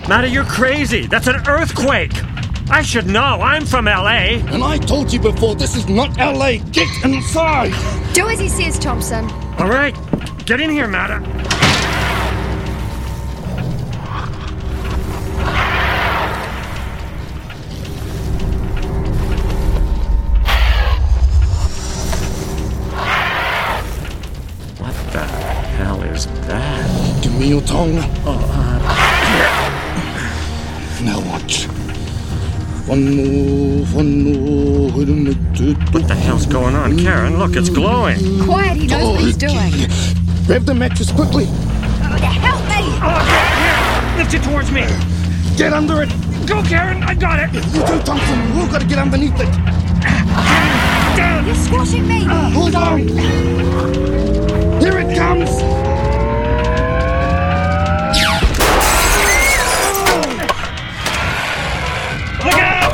Maddie, you're crazy. That's an earthquake. I should know. I'm from LA. And I told you before, this is not LA. Get inside. Do as he says, Thompson. All right. Get in here, Maddie. What the hell is that? Give me your tongue. Now watch. One more. What the hell's going on, Karen? Look, it's glowing. Quiet, he knows what he's doing. Grab the mattress quickly. Help me! Oh, Karen, lift it towards me. Get under it. Go, Karen. I got it. You too, Thompson. We've all got to get underneath it. Down. You're squashing me! Hold on. Here it comes. Look out!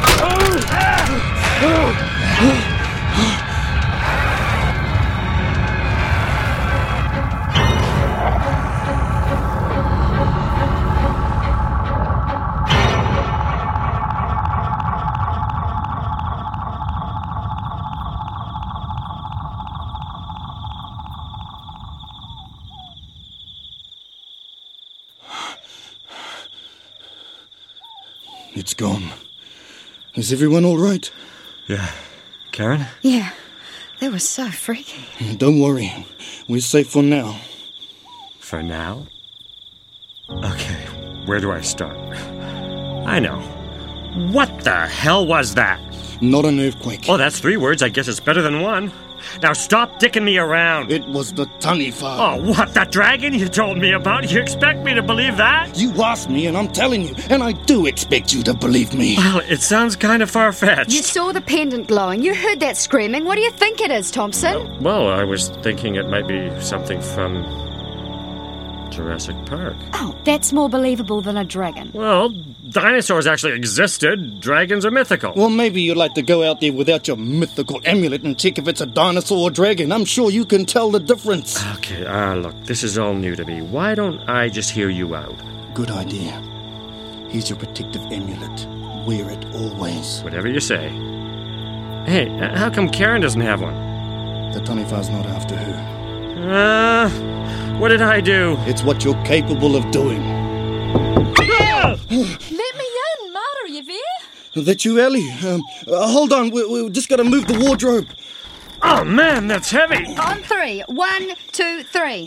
It's gone. Is everyone all right? Yeah. Karen? Yeah, that was so freaky. Don't worry. We're safe for now. For now? Okay, where do I start? I know. What the hell was that? Not an earthquake. Oh, that's 3 words. I guess it's better than 1. Now stop dicking me around. It was the Taniwha. Oh, what? That dragon you told me about? You expect me to believe that? You asked me, and I'm telling you, and I do expect you to believe me. Well, it sounds kind of far-fetched. You saw the pendant glowing. You heard that screaming. What do you think it is, Thompson? Well, I was thinking it might be something from Jurassic Park. Oh, that's more believable than a dragon. Well, dinosaurs actually existed. Dragons are mythical. Well, maybe you'd like to go out there without your mythical amulet and check if it's a dinosaur or dragon. I'm sure you can tell the difference. Okay, look, this is all new to me. Why don't I just hear you out? Good idea. Here's your protective amulet. Wear it always. Whatever you say. Hey, how come Karen doesn't have one? The Taniwha's not after her. What did I do? It's what you're capable of doing. Ah! Let me in, Matt, are you there? That you, Ellie? Hold on, we just got to move the wardrobe. Oh, man, that's heavy. On 3. 1, 2, 3.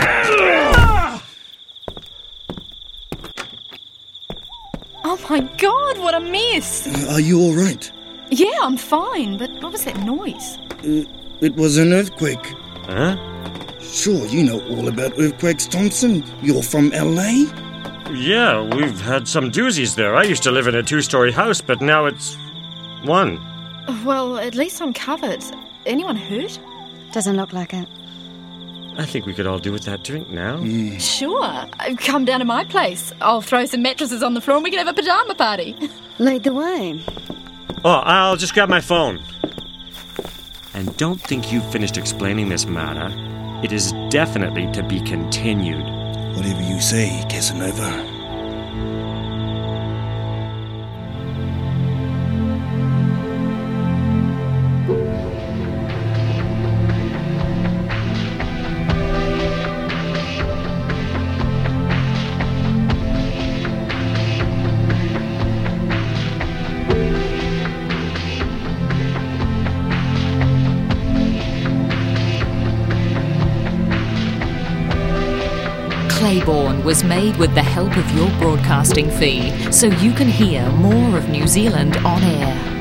Oh my god, what a mess! Are you all right? Yeah, I'm fine, but what was that noise? It was an earthquake. Huh? Sure, you know all about earthquakes, Thompson. You're from LA? Yeah, we've had some doozies there. I used to live in a 2-story house, but now it's 1. Well, at least I'm covered. Anyone hurt? Doesn't look like it. I think we could all do with that drink now. Sure. Come down to my place. I'll throw some mattresses on the floor and we can have a pajama party. Lead the way. Oh, I'll just grab my phone. And don't think you've finished explaining this matter. It is definitely to be continued. Whatever you say, Casanova. Claiborne was made with the help of your broadcasting fee, so you can hear more of New Zealand on air.